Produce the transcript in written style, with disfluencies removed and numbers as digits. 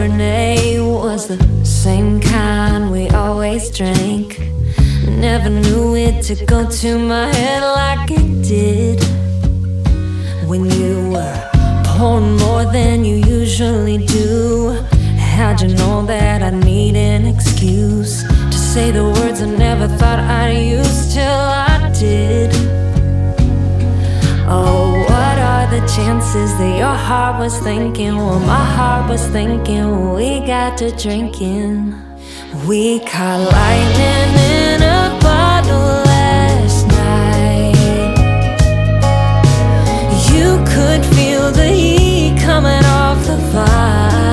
Cabernet was the same kind we always drank. Never knew it to go to my head like it did. When you were pouring more than you usually do, how'd you know that I need an excuse to say the words I never thought I'd use till I did? Oh, what are the chances that your heart was thinking what my heart was thinking when we got to drinking? We caught lightning in a bottle last night. You could feel the heat coming off the fire.